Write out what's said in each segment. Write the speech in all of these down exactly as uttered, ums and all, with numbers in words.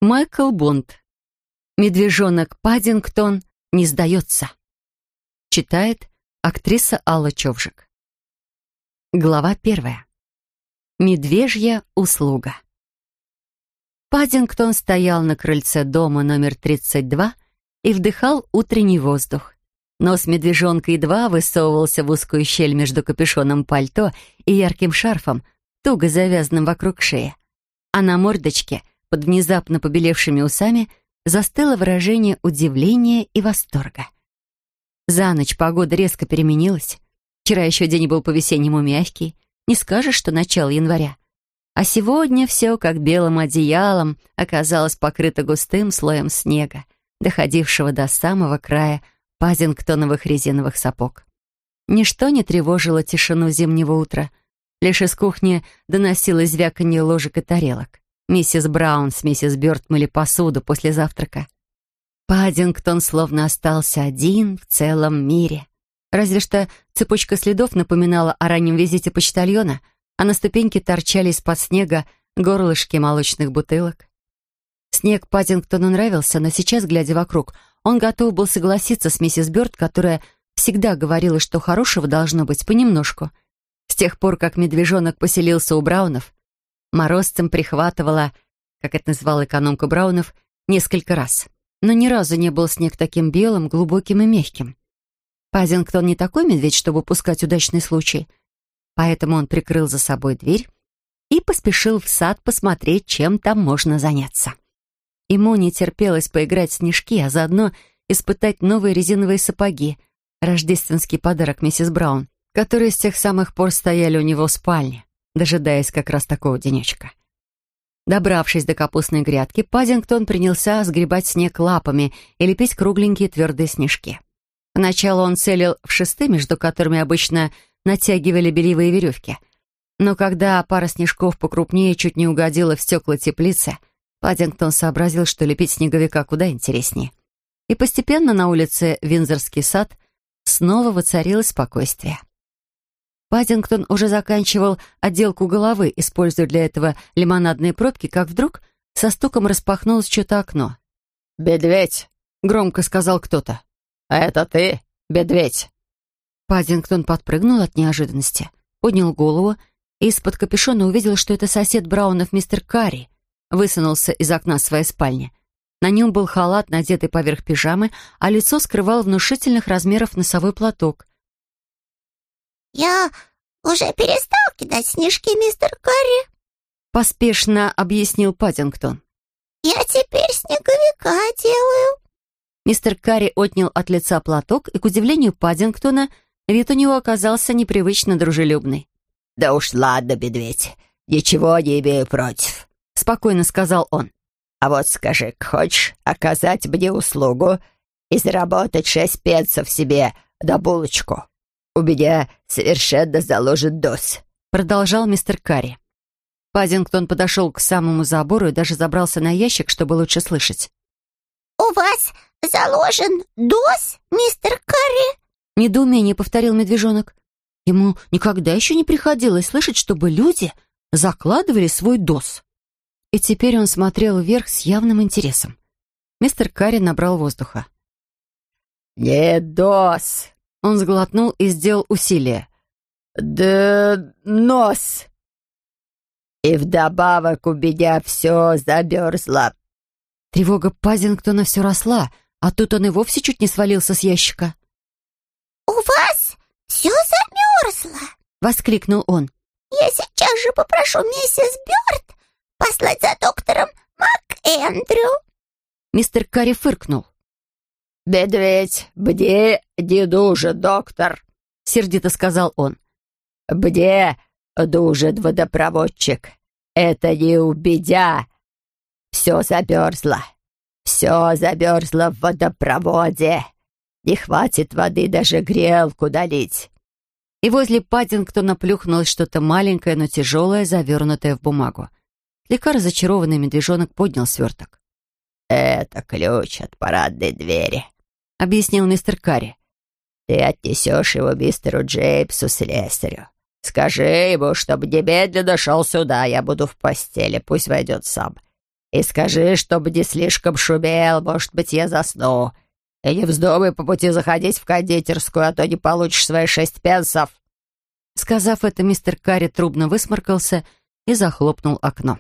Майкл Бонд. Медвежонок Паддингтон не сдается. Читает актриса Алла Човжик. Глава первая. Медвежья услуга. Паддингтон стоял на крыльце дома номер тридцать два и вдыхал утренний воздух. Нос медвежонка едва высовывался в узкую щель между капюшоном пальто и ярким шарфом, туго завязанным вокруг шеи. А на мордочке, под внезапно побелевшими усами, застыло выражение удивления и восторга. За ночь погода резко переменилась. Вчера еще день был по-весеннему мягкий, не скажешь, что начало января. А сегодня все, как белым одеялом, оказалось покрыто густым слоем снега, доходившего до самого края паддингтоновых резиновых сапог. Ничто не тревожило тишину зимнего утра. Лишь из кухни доносилось звяканье ложек и тарелок. Миссис Браун с миссис Бёрд мыли посуду после завтрака. Паддингтон словно остался один в целом мире. Разве что цепочка следов напоминала о раннем визите почтальона, а на ступеньке торчали из-под снега горлышки молочных бутылок. Снег Паддингтону нравился, но сейчас, глядя вокруг, он готов был согласиться с миссис Бёрд, которая всегда говорила, что хорошего должно быть понемножку. С тех пор, как медвежонок поселился у Браунов, морозцем прихватывала, как это называла экономка Браунов, несколько раз. Но ни разу не был снег таким белым, глубоким и мягким. Паддингтон не такой медведь, чтобы упускать удачный случай. Поэтому он прикрыл за собой дверь и поспешил в сад посмотреть, чем там можно заняться. Ему не терпелось поиграть в снежки, а заодно испытать новые резиновые сапоги, рождественский подарок миссис Браун, которые с тех самых пор стояли у него в спальне, дожидаясь как раз такого денечка. Добравшись до капустной грядки, Паддингтон принялся сгребать снег лапами и лепить кругленькие твердые снежки. Поначалу он целил в шесты, между которыми обычно натягивали бельевые веревки. Но когда пара снежков покрупнее чуть не угодила в стекла теплицы, Паддингтон сообразил, что лепить снеговика куда интереснее. И постепенно на улице Виндзорский сад снова воцарилось спокойствие. Паддингтон уже заканчивал отделку головы, используя для этого лимонадные пробки, как вдруг со стуком распахнулось чье-то окно. «Медведь!» — громко сказал кто-то. «А это ты, медведь?» Паддингтон подпрыгнул от неожиданности, поднял голову и из-под капюшона увидел, что это сосед Браунов мистер Карри высунулся из окна своей спальни. На нем был халат, надетый поверх пижамы, а лицо скрывал внушительных размеров носовой платок. «Я уже перестал кидать снежки, мистер Карри», — поспешно объяснил Паддингтон. «Я теперь снеговика делаю». Мистер Карри отнял от лица платок, и, к удивлению Паддингтона, вид у него оказался непривычно дружелюбный. «Да уж ладно, медведь, ничего не имею против», — спокойно сказал он. «А вот скажи, хочешь оказать мне услугу и заработать шесть пенсов себе на булочку? У меня совершенно заложен дос», — продолжал мистер Карри. Паддингтон подошел к самому забору и даже забрался на ящик, чтобы лучше слышать. «У вас заложен дос, мистер Карри?» — недоумение повторил медвежонок. Ему никогда еще не приходилось слышать, чтобы люди закладывали свой дос. И теперь он смотрел вверх с явным интересом. Мистер Карри набрал воздуха. «Не дос!» Он сглотнул и сделал усилие. «Да нос! И вдобавок у меня все замерзло». Тревога Паддингтона все росла, а тут он и вовсе чуть не свалился с ящика. «У вас все замерзло!» — воскликнул он. «Я сейчас же попрошу миссис Бёрд послать за доктором МакЭндрю». Мистер Карри фыркнул. «Медведь, мне не нужен доктор», — сердито сказал он. «Мне нужен водопроводчик. Это не у меня. Все замерзло. Все замерзло в водопроводе. Не хватит воды даже грелку долить». И возле Паддингтона плюхнулось что-то маленькое, но тяжелое, завернутое в бумагу. Слегка разочарованный медвежонок поднял сверток. «Это ключ от парадной двери», — объяснил мистер Карри. «Ты отнесешь его мистеру Джеймсу слесарю. Скажи ему, чтобы немедленно шел сюда, я буду в постели, пусть войдет сам. И скажи, чтобы не слишком шумел, может быть, я засну. И не вздумай по пути заходить в кондитерскую, а то не получишь свои шесть пенсов». Сказав это, мистер Карри трубно высморкался и захлопнул окно.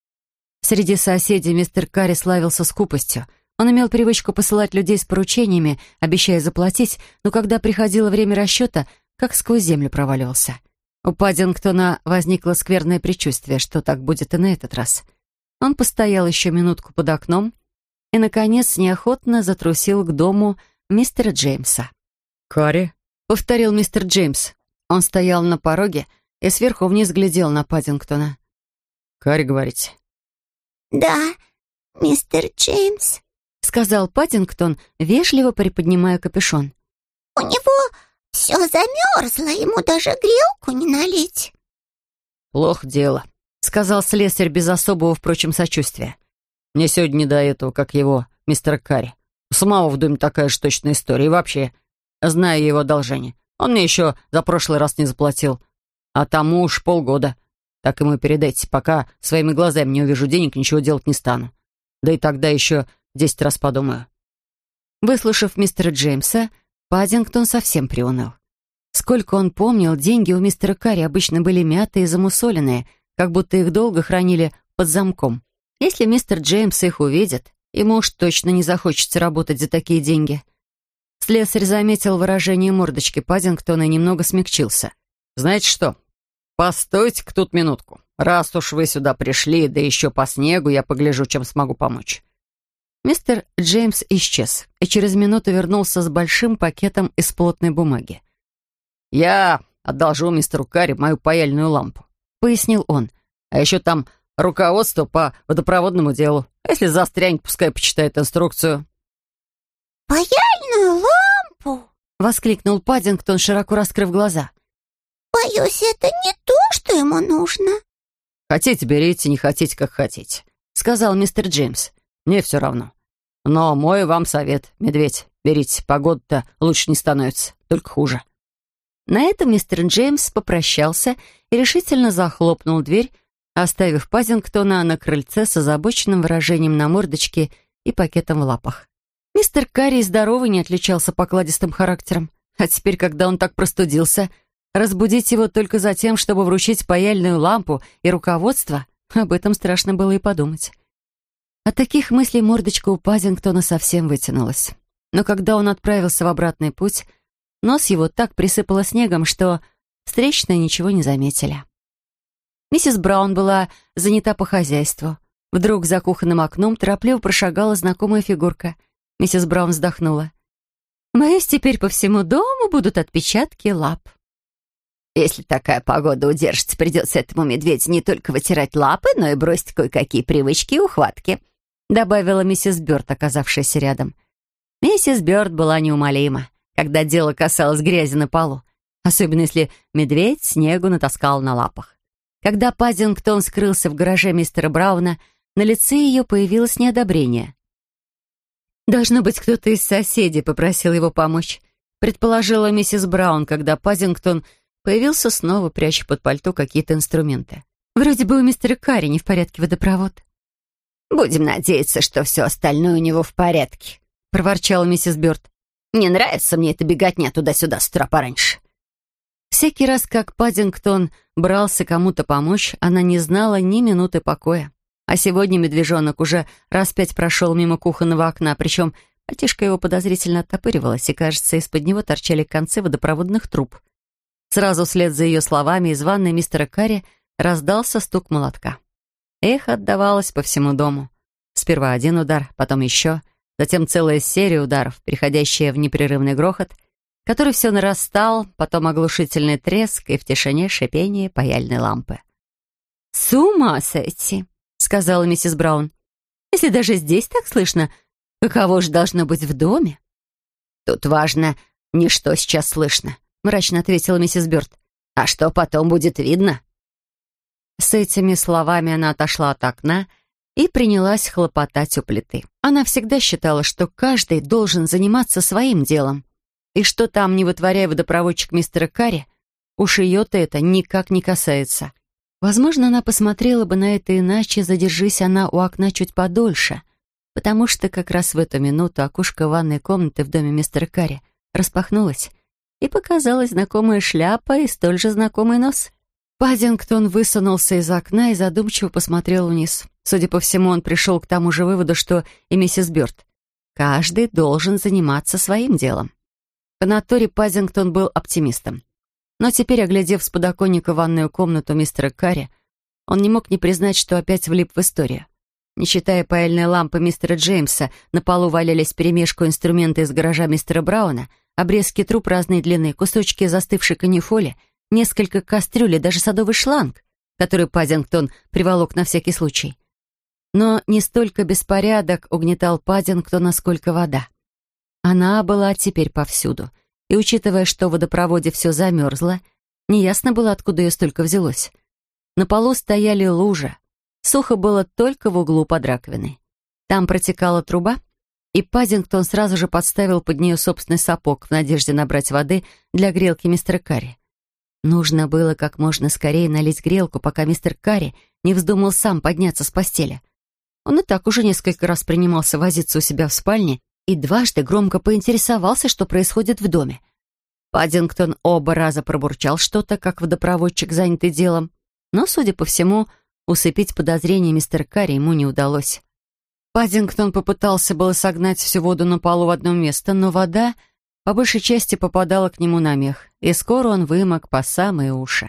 Среди соседей мистер Карри славился скупостью. Он имел привычку посылать людей с поручениями, обещая заплатить, но когда приходило время расчета, как сквозь землю проваливался. У Паддингтона возникло скверное предчувствие, что так будет и на этот раз. Он постоял еще минутку под окном и, наконец, неохотно затрусил к дому мистера Джеймса. «Карри?» — повторил мистер Джеймс. Он стоял на пороге и сверху вниз глядел на Паддингтона. «Карри, говорите?» «Да, мистер Джеймс», — сказал Паддингтон, вежливо приподнимая капюшон. «у него все замерзло, ему даже грелку не налить». «Плохо дело», — сказал слесарь без особого, впрочем, сочувствия. «Мне сегодня не до этого, как его, мистера Карри. У самого в доме такая же точная история. И вообще, знаю я его одолжение. Он мне еще за прошлый раз не заплатил. А тому уж полгода. Так ему и передайте. Пока своими глазами не увижу денег, ничего делать не стану. Да и тогда еще десять раз подумаю». Выслушав мистера Джеймса, Паддингтон совсем приуныл. Сколько он помнил, деньги у мистера Карри обычно были мятые и замусоленные, как будто их долго хранили под замком. Если мистер Джеймс их увидит, ему уж точно не захочется работать за такие деньги. Слесарь заметил выражение мордочки Паддингтона и немного смягчился. «Знаете что? Постойте-ка тут минутку. Раз уж вы сюда пришли, да еще по снегу, я погляжу, чем смогу помочь». Мистер Джеймс исчез и через минуту вернулся с большим пакетом из плотной бумаги. «Я одолжил мистеру Карри мою паяльную лампу», — пояснил он. «А еще там руководство по водопроводному делу. Если застрянет, пускай почитает инструкцию». «Паяльную лампу?» — воскликнул Паддингтон, широко раскрыв глаза. «Боюсь, это не то, что ему нужно». «Хотите, берите, не хотите, как хотите», — сказал мистер Джеймс. «Мне все равно. Но мой вам совет, медведь, берите, погода-то лучше не становится, только хуже». На этом мистер Джеймс попрощался и решительно захлопнул дверь, оставив Паддингтона на крыльце с озабоченным выражением на мордочке и пакетом в лапах. Мистер Карри здоровый не отличался покладистым характером, а теперь, когда он так простудился, разбудить его только за тем, чтобы вручить паяльную лампу и руководство, об этом страшно было и подумать. От таких мыслей мордочка у Паддингтона совсем вытянулась. Но когда он отправился в обратный путь, нос его так присыпало снегом, что встречные ничего не заметили. Миссис Браун была занята по хозяйству. Вдруг за кухонным окном торопливо прошагала знакомая фигурка. Миссис Браун вздохнула. «Боюсь, теперь по всему дому будут отпечатки лап». «Если такая погода удержится, придется этому медведю не только вытирать лапы, но и бросить кое-какие привычки и ухватки», добавила миссис Бёрд, оказавшаяся рядом. Миссис Бёрд была неумолима, когда дело касалось грязи на полу, особенно если медведь снегу натаскал на лапах. Когда Паддингтон скрылся в гараже мистера Брауна, на лице ее появилось неодобрение. «Должно быть, кто-то из соседей попросил его помочь», предположила миссис Браун, когда Паддингтон появился снова, пряча под пальто какие-то инструменты. «Вроде бы у мистера Карри не в порядке водопровод». «Будем надеяться, что все остальное у него в порядке», проворчала миссис Бёрд. «Не нравится мне эта беготня туда-сюда с утра пораньше». Всякий раз, как Паддингтон брался кому-то помочь, она не знала ни минуты покоя. А сегодня медвежонок уже раз пять прошел мимо кухонного окна, причем пальтишко его подозрительно оттопыривалось, и, кажется, из-под него торчали концы водопроводных труб. Сразу вслед за ее словами из ванной мистера Карри раздался стук молотка. Эхо отдавалось по всему дому. Сперва один удар, потом еще, затем целая серия ударов, переходящая в непрерывный грохот, который все нарастал, потом оглушительный треск и в тишине шипение паяльной лампы. «С ума сойти!» — сказала миссис Браун. «Если даже здесь так слышно, каково же должно быть в доме?» «Тут важно не что сейчас слышно», — мрачно ответила миссис Бёрд. «А что потом будет видно?» С этими словами она отошла от окна и принялась хлопотать у плиты. Она всегда считала, что каждый должен заниматься своим делом. И что там не вытворяя водопроводчик мистера Карри, уж ее-то это никак не касается. Возможно, она посмотрела бы на это иначе, задержись она у окна чуть подольше, потому что как раз в эту минуту окошко ванной комнаты в доме мистера Карри распахнулось, и показалась знакомая шляпа и столь же знакомый нос. Паддингтон высунулся из окна и задумчиво посмотрел вниз. Судя по всему, он пришел к тому же выводу, что и миссис Бёрд. Каждый должен заниматься своим делом. По натуре Паддингтон был оптимистом. Но теперь, оглядев с подоконника ванную комнату мистера Карри, он не мог не признать, что опять влип в историю. Не считая паяльной лампы мистера Джеймса, на полу валялись вперемешку инструменты из гаража мистера Брауна, обрезки труб разной длины, кусочки застывшей канифоли, несколько кастрюль и даже садовый шланг, который Паддингтон приволок на всякий случай. Но не столько беспорядок угнетал Паддингтона, сколько вода. Она была теперь повсюду. И учитывая, что в водопроводе все замерзло, неясно было, откуда ее столько взялось. На полу стояли лужи. Сухо было только в углу под раковиной. Там протекала труба, и Паддингтон сразу же подставил под нее собственный сапог в надежде набрать воды для грелки мистера Карри. Нужно было как можно скорее налить грелку, пока мистер Карри не вздумал сам подняться с постели. Он и так уже несколько раз принимался возиться у себя в спальне и дважды громко поинтересовался, что происходит в доме. Паддингтон оба раза пробурчал что-то, как водопроводчик, занятый делом, но, судя по всему, усыпить подозрения мистера Карри ему не удалось. Паддингтон попытался было согнать всю воду на полу в одно место, но вода по большей части попадала к нему на мех, и скоро он вымок по самые уши.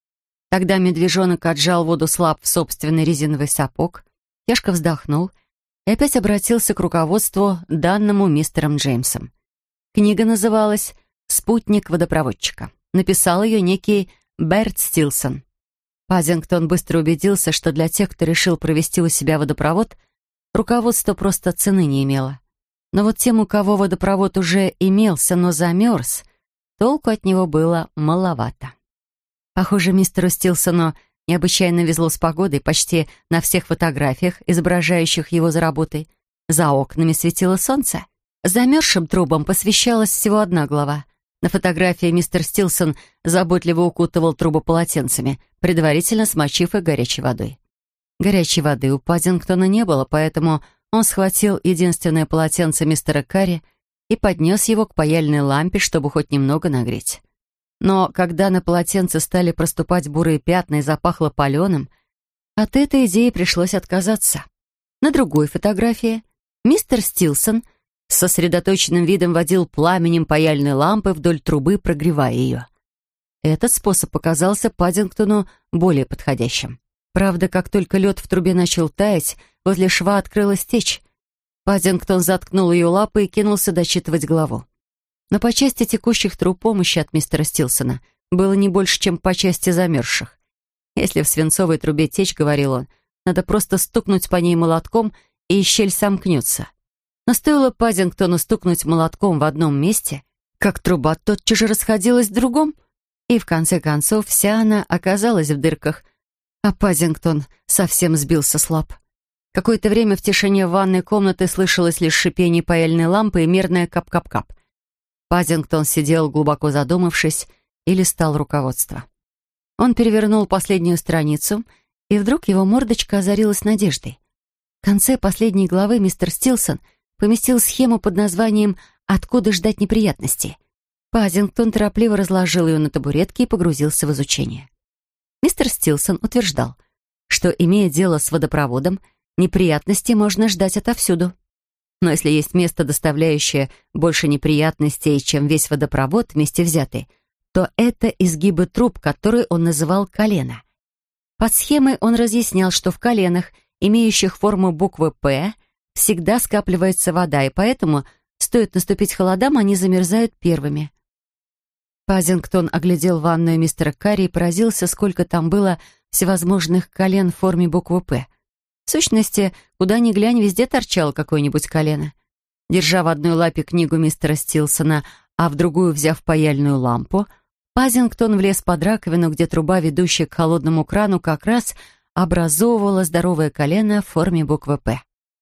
Тогда медвежонок отжал воду с лап в собственный резиновый сапог, тяжко вздохнул и опять обратился к руководству, данному мистером Джеймсом. Книга называлась «Спутник водопроводчика». Написал ее некий Берт Стилсон. Паддингтон быстро убедился, что для тех, кто решил провести у себя водопровод, руководство просто цены не имело. Но вот тем, у кого водопровод уже имелся, но замерз, толку от него было маловато. Похоже, мистеру Стилсону необычайно везло с погодой. Почти на всех фотографиях, изображающих его за работой, за окнами светило солнце. Замерзшим трубам посвящалась всего одна глава. На фотографии мистер Стилсон заботливо укутывал трубы полотенцами, предварительно смочив их горячей водой. Горячей воды у Паддингтона не было, поэтому он схватил единственное полотенце мистера Карри и поднес его к паяльной лампе, чтобы хоть немного нагреть. Но когда на полотенце стали проступать бурые пятна и запахло паленым, от этой идеи пришлось отказаться. На другой фотографии мистер Стилсон с сосредоточенным видом водил пламенем паяльной лампы вдоль трубы, прогревая ее. Этот способ показался Паддингтону более подходящим. Правда, как только лед в трубе начал таять, возле шва открылась течь. Паддингтон заткнул ее лапой и кинулся дочитывать главу. Но по части текущих труб помощи от мистера Стилсона было не больше, чем по части замерзших. Если в свинцовой трубе течь, говорил он, надо просто стукнуть по ней молотком, и щель сомкнется. Но стоило Паддингтону стукнуть молотком в одном месте, как труба тотчас же расходилась в другом, и в конце концов вся она оказалась в дырках, а Паддингтон совсем сбился с лап. Какое-то время в тишине ванной комнаты слышалось лишь шипение паяльной лампы и мерное кап-кап-кап. Паддингтон сидел, глубоко задумавшись, и листал руководство. Он перевернул последнюю страницу, и вдруг его мордочка озарилась надеждой. В конце последней главы мистер Стилсон поместил схему под названием «Откуда ждать неприятностей». Паддингтон торопливо разложил ее на табуретке и погрузился в изучение. Мистер Стилсон утверждал, что, имея дело с водопроводом, неприятности можно ждать отовсюду. Но если есть место, доставляющее больше неприятностей, чем весь водопровод вместе взятый, то это изгибы труб, которые он называл колено. Под схемой он разъяснял, что в коленах, имеющих форму буквы «П», всегда скапливается вода, и поэтому, стоит наступить холодам, они замерзают первыми. Паддингтон оглядел ванную мистера Карри и поразился, сколько там было всевозможных колен в форме буквы «П». В сущности, куда ни глянь, везде торчало какое-нибудь колено. Держа в одной лапе книгу мистера Стилсона, а в другую взяв паяльную лампу, Паддингтон влез под раковину, где труба, ведущая к холодному крану, как раз образовывала здоровое колено в форме буквы «П».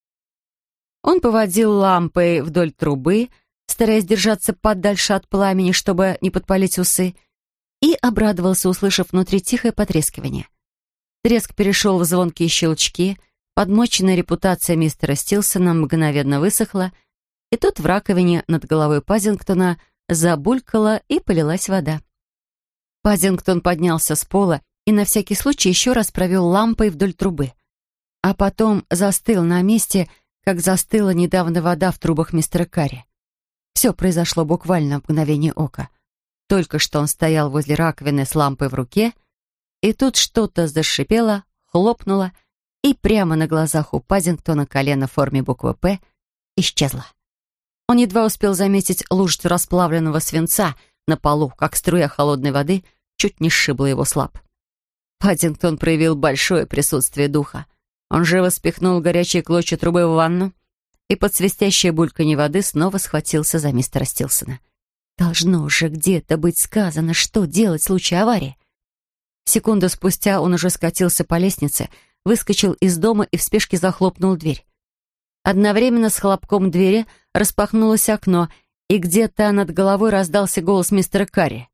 Он поводил лампой вдоль трубы, стараясь держаться подальше от пламени, чтобы не подпалить усы, и обрадовался, услышав внутри тихое потрескивание. Треск перешел в звонкие щелчки, подмоченная репутация мистера Стилсона мгновенно высохла, и тут в раковине над головой Пазингтона забулькала и полилась вода. Пазингтон поднялся с пола и на всякий случай еще раз провел лампой вдоль трубы, а потом застыл на месте, как застыла недавно вода в трубах мистера Карри. Все произошло буквально в мгновение ока. Только что он стоял возле раковины с лампой в руке, и тут что-то зашипело, хлопнуло, и прямо на глазах у Пазингтона колено в форме буквы «П» исчезло. Он едва успел заметить лужицу расплавленного свинца на полу, как струя холодной воды чуть не сшибла его с лап. Паддингтон проявил большое присутствие духа. Он живо спихнул горячие клочья трубы в ванну и под свистящее бульканье воды снова схватился за мистера Стилсона. Должно же где-то быть сказано, что делать в случае аварии. Секунду спустя он уже скатился по лестнице, выскочил из дома и в спешке захлопнул дверь. Одновременно с хлопком двери распахнулось окно, и где-то над головой раздался голос мистера Карри.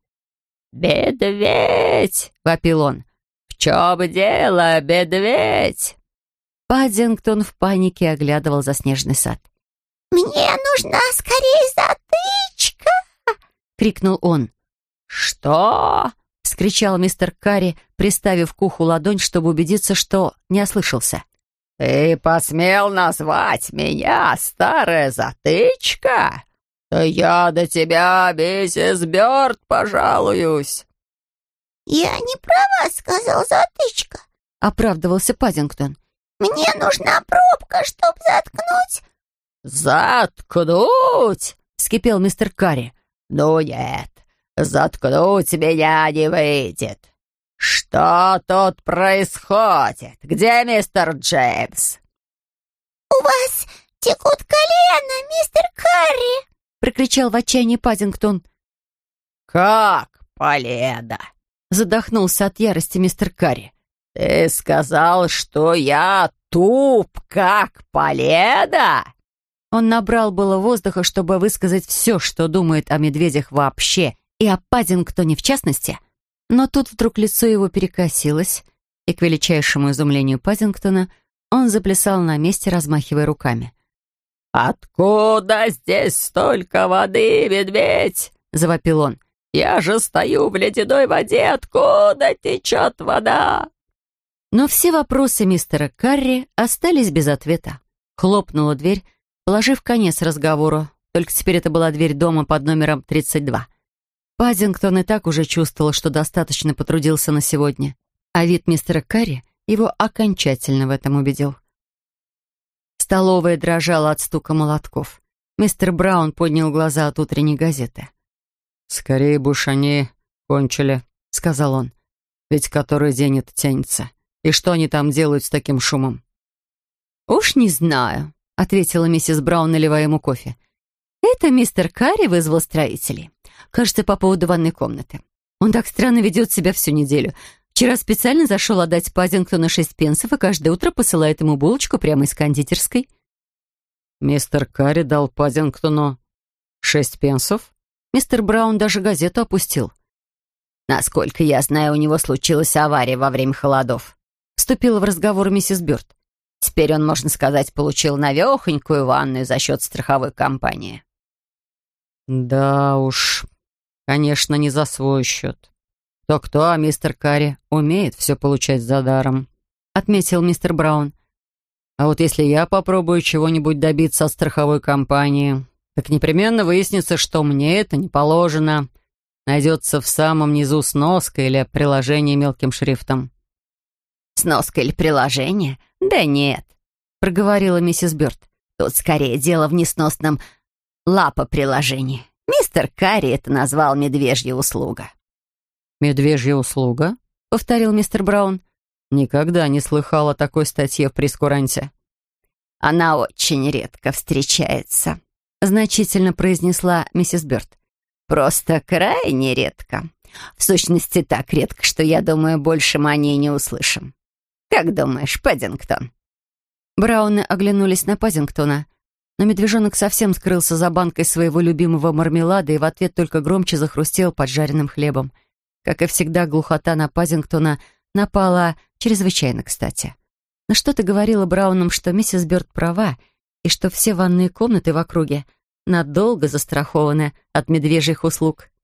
«Медведь!» — вопил он. «В чем дело, медведь?» Паддингтон в панике оглядывал заснеженный сад. «Мне нужна скорее затычка!» — крикнул он. «Что?» — вскричал мистер Карри, приставив к уху ладонь, чтобы убедиться, что не ослышался. «Ты посмел назвать меня старая затычка? Да я до тебя, миссис Бёрд, пожалуюсь!» «Я не права, — сказал затычка, — оправдывался Паддингтон. Мне нужна пробка, чтобы заткнуть». «Заткнуть?» — вскипел мистер Карри. «Ну нет, заткнуть меня не выйдет. Что тут происходит? Где мистер Джеймс?» «У вас текут колено, мистер Карри!» — прокричал в отчаянии Паддингтон. «Как полено?» — задохнулся от ярости мистер Карри. «Ты сказал, что я туп, как полено?» Он набрал было воздуха, чтобы высказать все, что думает о медведях вообще, и о Паддингтоне в частности, но тут вдруг лицо его перекосилось, и, к величайшему изумлению Паддингтона, он заплясал на месте, размахивая руками. «Откуда здесь столько воды, медведь?» — завопил он. «Я же стою в ледяной воде, откуда течет вода?» Но все вопросы мистера Карри остались без ответа. Хлопнула дверь, положив конец разговору, только теперь это была дверь дома под номером тридцать два. Паддингтон и так уже чувствовал, что достаточно потрудился на сегодня, а вид мистера Карри его окончательно в этом убедил. Столовая дрожала от стука молотков. Мистер Браун поднял глаза от утренней газеты. «Скорее бы уж они кончили», — сказал он. «Ведь который день это тянется. И что они там делают с таким шумом?» «Уж не знаю», — ответила миссис Браун, наливая ему кофе. «Это мистер Карри вызвал строителей. Кажется, по поводу ванной комнаты. Он так странно ведет себя всю неделю. Вчера специально зашел отдать Паддингтону шесть пенсов и каждое утро посылает ему булочку прямо из кондитерской». «Мистер Карри дал Паддингтону шесть пенсов?» Мистер Браун даже газету опустил. «Насколько я знаю, у него случилась авария во время холодов», — вступила в разговор миссис Бёрд. «Теперь он, можно сказать, получил навехонькую ванную за счет страховой компании». «Да уж, конечно, не за свой счет. Кто-кто, а мистер Карри умеет все получать за даром», — отметил мистер Браун. «А вот если я попробую чего-нибудь добиться от страховой компании, так непременно выяснится, что мне это не положено. Найдется в самом низу сноска или приложение мелким шрифтом». «Сноска или приложение? Да нет», — проговорила миссис Бёрд. «Тут скорее дело в несносном лапа-приложении. Мистер Карри это назвал медвежья услуга». «Медвежья услуга?» — повторил мистер Браун. «Никогда не слыхал о такой статье в прейскуранте». «Она очень редко встречается», — значительно произнесла миссис Бёрд. «Просто крайне редко. В сущности, так редко, что, я думаю, больше мы о ней не услышим. Как думаешь, Паддингтон?» Брауны оглянулись на Паддингтона, но медвежонок совсем скрылся за банкой своего любимого мармелада и в ответ только громче захрустел поджаренным хлебом. Как и всегда, глухота на Паддингтона напала Чрезвычайно кстати. Но что-то говорило Браунам, что миссис Бёрд права, и что все ванные комнаты в округе надолго застрахованы от медвежьих услуг.